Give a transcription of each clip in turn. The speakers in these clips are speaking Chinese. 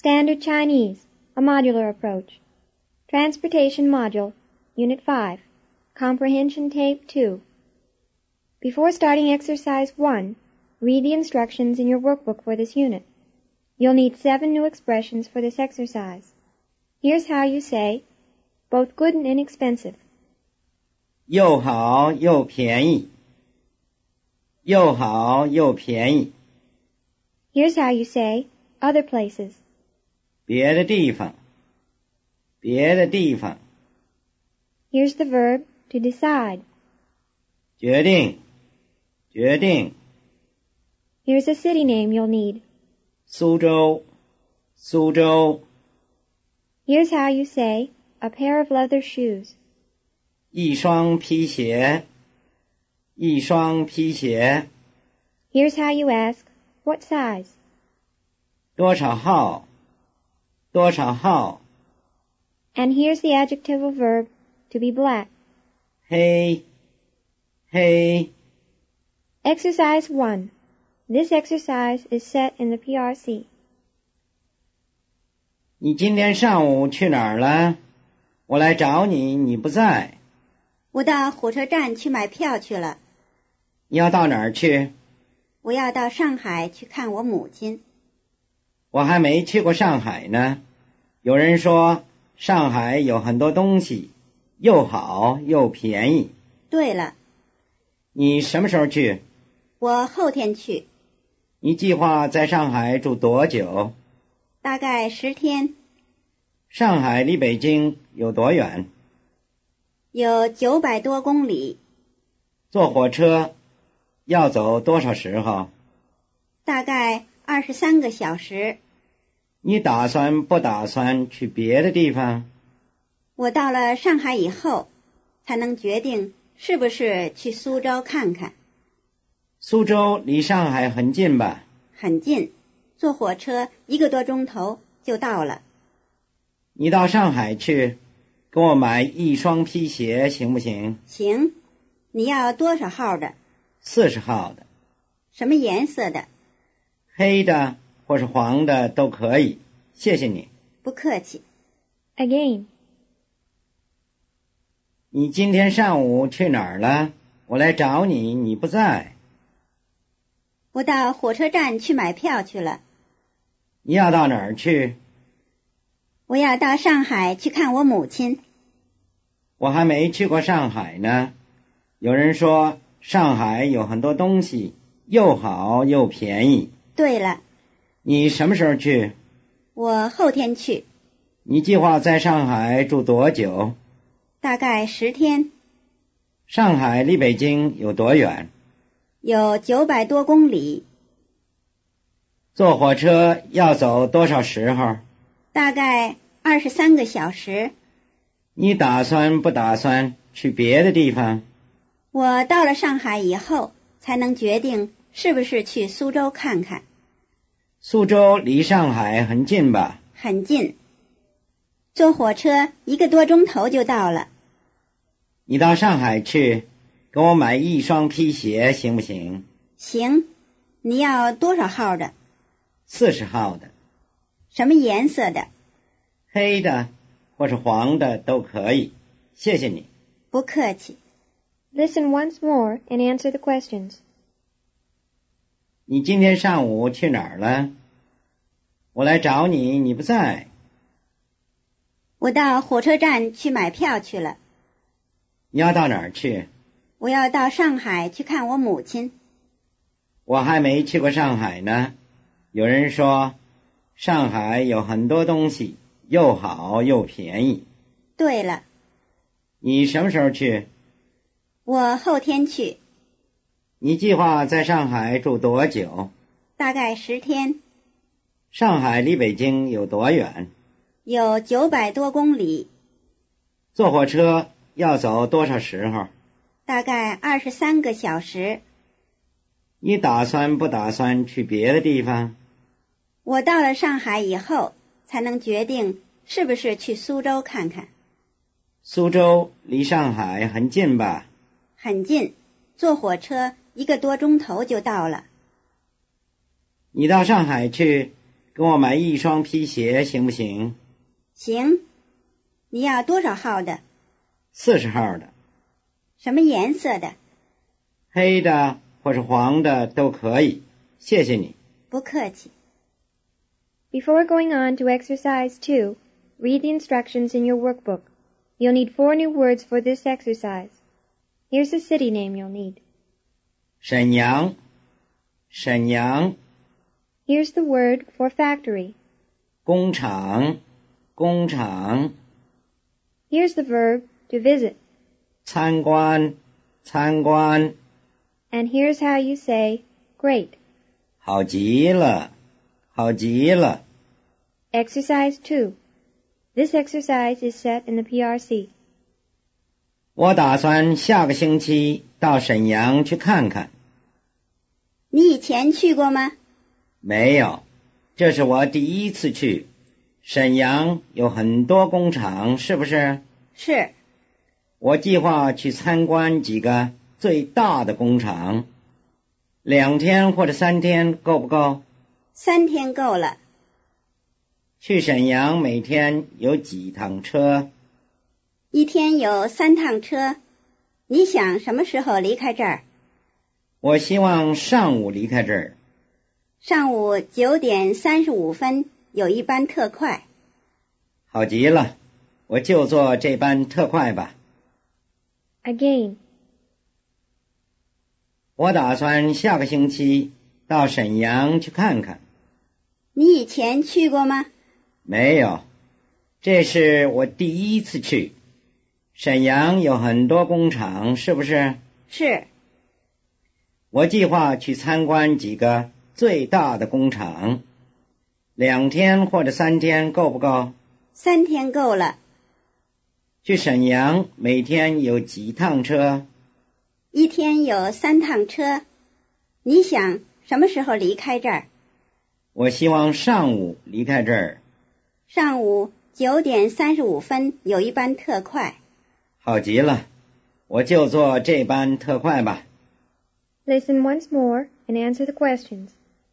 Standard Chinese, a modular approach. Transportation Module, Unit 5, Comprehension Tape 2. Before starting Exercise 1, read the instructions in your workbook for this unit. You'll need 7 new expressions for this exercise. Here's how you say, both good and inexpensive. 又好又便宜，又好又便宜。 Here's how you say, other places. 别的地方，别的地方。 Here's the verb to decide. 决定，决定。 Here's a city name you'll need. 苏州，苏州。 Here's how you say, a pair of leather shoes. 一双皮鞋，一双皮鞋。 Here's how you ask, what size? 多少号，多少号。 And here's the adjectival verb to be black. 黑，黑。 Exercise 1. This exercise is set in the PRC. 你今天上午去哪儿了？我来找你，你不在。 我到火车站去买票去了。 你要到哪儿去？ 我要到上海去看我母亲。 我还没去过上海呢。有人说上海有很多东西，又好又便宜。 对了， 你什么时候去？ 我后天去， 你计划在上海住多久？ 大概10天。 上海离北京有多远？ 有900多公里。 坐火车要走多少时候？ 大概23个小时。 你打算不打算去别的地方？ 我到了上海以后，才能决定是不是去苏州看看。 苏州离上海很近吧？ 很近，坐火车1个多钟头就到了。 你到上海去，给我买一双皮鞋行不行？ 行。你要多少号的 ？40号的。 什么颜色的？ 黑的或是黄的都可以，谢谢你。 不客气。 Again. 你今天上午去哪儿了？我来找你，你不在。 我到火车站去买票去了。 你要到哪儿去？ 我要到上海去看我母亲。 我还没去过上海呢。有人说上海有很多东西，又好又便宜。 对了， 你什么时候去？ 我后天去。 你计划在上海住多久？ 大概10天。 上海离北京有多远？ 有900多公里。 坐火车要走多少时候？ 大概23个小时。 你打算不打算去别的地方？ 我到了上海以后，才能决定是不是去苏州看看。 苏州离上海很近吧？ 很近，坐火车1个多钟头就到了。 你到上海去，给我买一双皮鞋行不行？ 行。你要多少号的 ？40号的。 什么颜色的？ 黑的或是黄的都可以，谢谢你。 不客气。 Listen once more and answer the questions. 你今天上午去哪儿了？我来找你，你不在。 我到火车站去买票去了。 你要到哪儿去？ 我要到上海去看我母亲。 我还没去过上海呢。有人说上海有很多东西，又好又便宜。 对了， 你什么时候去？ 我后天去。 你计划在上海住多久？ 大概10天。 上海离北京有多远？ 有900多公里。 坐火车要走多少时候？ 大概23个小时。 你打算不打算去别的地方？ 我到了上海以后，才能决定是不是去苏州看看。 苏州离上海很近吧？ 很近，坐火车1个多钟头就到了。 你到上海去， 给我买一双皮鞋行不行？ 行。你要多少号的 ？40号的。 什么颜色的？ 黑的或是黄的都可以，谢谢你。 不客气。 Before going on to exercise 2, read the instructions in your workbook. You'll need 4 new words for this exercise. Here's a city name you'll need. 沈阳，沈阳。 Here's the word for factory. 工厂，工厂。 Here's the verb to visit. 参观，参观。 And here's how you say great. 好极了，好极了。 Exercise 2. This exercise is set in the PRC. 我打算下个星期到沈阳去看看。 你以前去过吗？ 没有，这是我第一次去。沈阳有很多工厂，是不是？ 是。 我计划去参观几个最大的工厂。2天或者3天够不够 ？3天够了。 去沈阳每天有几趟车？ 一天有3趟车。你想什么时候离开这儿？ 我希望上午离开这儿。 上午9点35分有一班特快。 好极了，我就坐这班特快吧。 Again. 我打算下个星期到沈阳去看看。 你以前去过吗？ 没有，这是我第一次去。沈阳有很多工厂，是不是？ 是。 我计划去参观几个最大的工厂。2天或者3天够不够 ？3天够了。 去沈阳每天有几趟车？ 一天有3趟车。你想什么时候离开这儿？ 我希望上午离开这儿。 上午9点35分有一班特快。 好极了，我就坐这班特快吧。 Listen once more and answer the questions.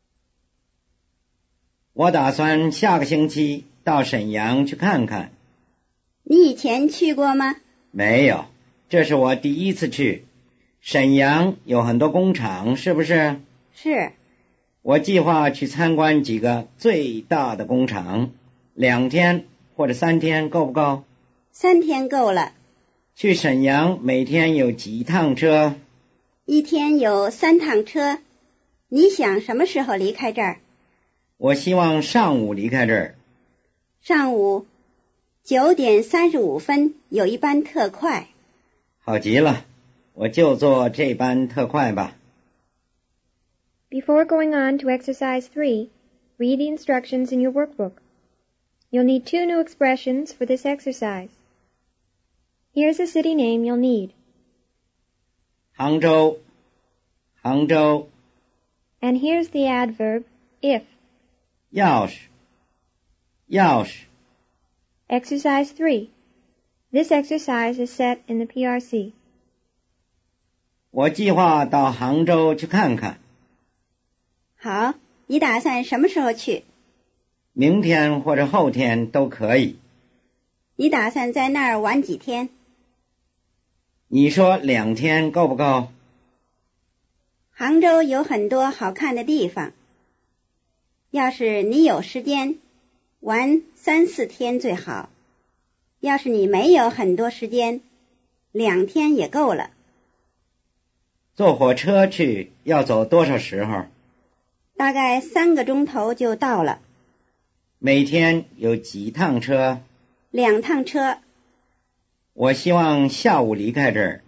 我打算下个星期到沈阳去看看。 你以前去过吗？ 没有，这是我第一次去。沈阳有很多工厂，是不是？ 是。 我计划去参观几个最大的工厂。2天或者3天够不够 ？3天够了。 去沈阳每天有几趟车？ 一天有3趟车。你想什么时候离开这儿？ 我希望上午离开这儿。 上午9点35分有一班特快。 好极了，我就坐这班特快吧。 Before going on to exercise 3, read the instructions in your workbook. You'll need 2 new expressions for this exercise. Here's a city name you'll need. 杭州，杭州。 And here's the adverb if. 钥匙，钥匙。 Exercise 3. This exercise is set in the PRC. 我计划到杭州去看看。 好，你打算什么时候去？ 明天或者后天都可以。 你打算在那儿玩几天？ 你说2天够不够？ 杭州有很多好看的地方。要是你有时间，玩3、4天最好。要是你没有很多时间，2天也够了。 坐火车去要走多少时候？ 大概3个钟头就到了。 每天有几趟车 ？2趟车。 我希望下午离开这儿。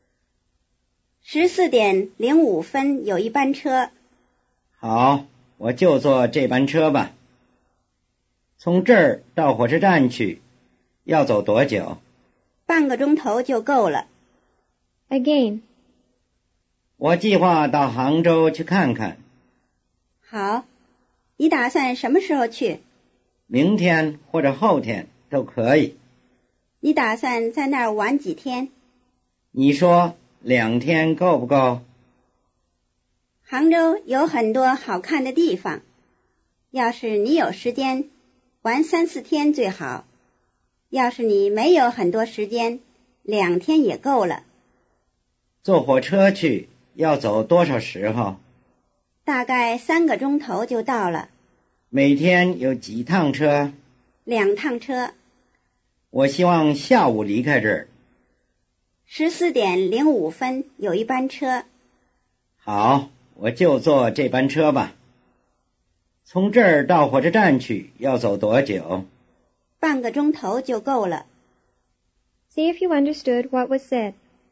14点05分有一班车。 好，我就坐这班车吧。从这儿到火车站去要走多久？ 半个钟头就够了。 Again. 我计划到杭州去看看。 好，你打算什么时候去？ 明天或者后天都可以。 你打算在那儿玩几天？ 你说2天够不够？ 杭州有很多好看的地方。 要是你有时间，玩3-4天最好。要是你没有很多时间，2天也够了。 坐火车去要走多少时候？ 大概3个钟头就到了。 每天有几趟车 ？2趟车。 我希望下午离开这儿。 14点05分有一班车。 好，我就坐这班车吧。从这儿到火车站去要走多久？ 半个钟头就够了。 See if you understood what was said.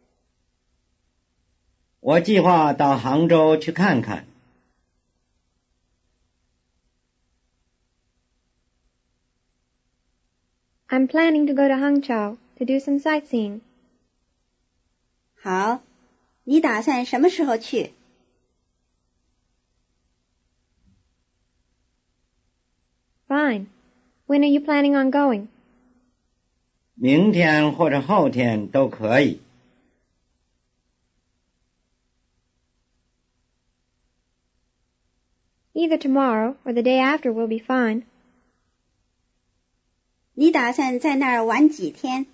我计划到杭州去看看。 I'm planning to go to Hangzhou to do some sightseeing. 好，你打算什么时候去？ Fine. When are you planning on going? 明天或者后天都可以。 Either tomorrow or the day after will be fine. 你打算在那儿玩几天？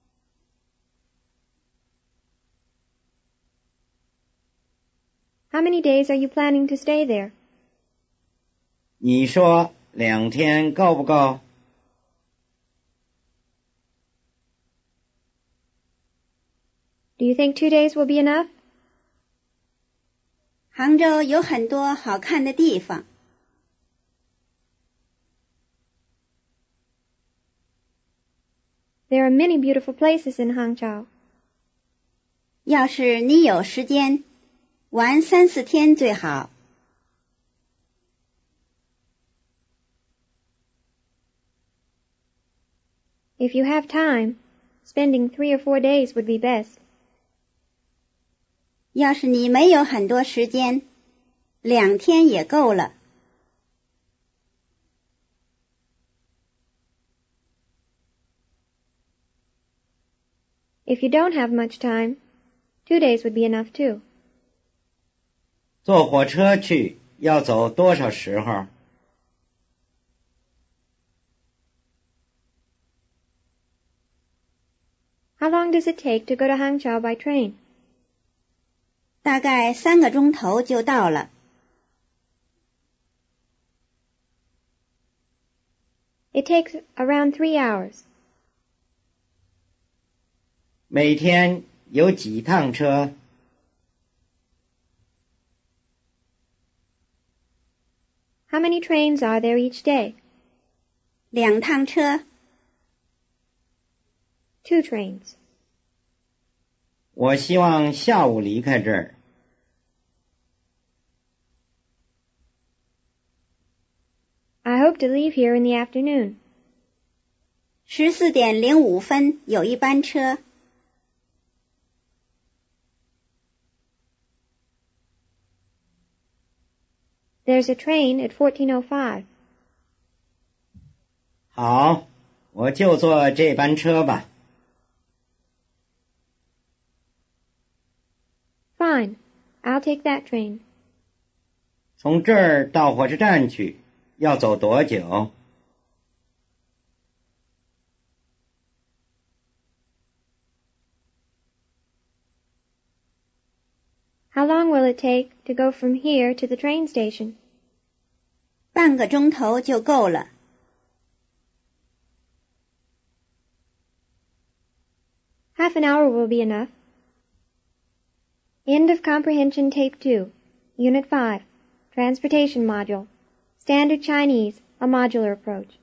How many days are you planning to stay there? 你说2天够不够？ Do you think 2 days will be enough? 杭州有很多好看的地方。 There are many beautiful places in Hangzhou. 要是你有时间，玩3-4天最好。 If you have time, spending 3 or 4 days would be best. 要是你没有很多时间，2天也够了。 If you don't have much time, 2 days would be enough too. 坐火车去要走多少时候？ How long does it take to go to Hangzhou by train? 大概3个钟头就到了。 It takes around 3 hours. 每天有几趟车？ How many trains are there each day? 2趟车。 2 trains. 我希望下午离开这儿。 I hope to leave here in the afternoon. 14点05分有一班车。 There's a train at 14:05. 好，我就坐这班车吧。 Fine. I'll take that train. 从这儿到火车站去要走多久？ How long will it take to go from here to the train station? 半个钟头就够了。 Half an hour will be enough. End of Comprehension Tape 2, Unit 5, Transportation Module, Standard Chinese, a Modular Approach.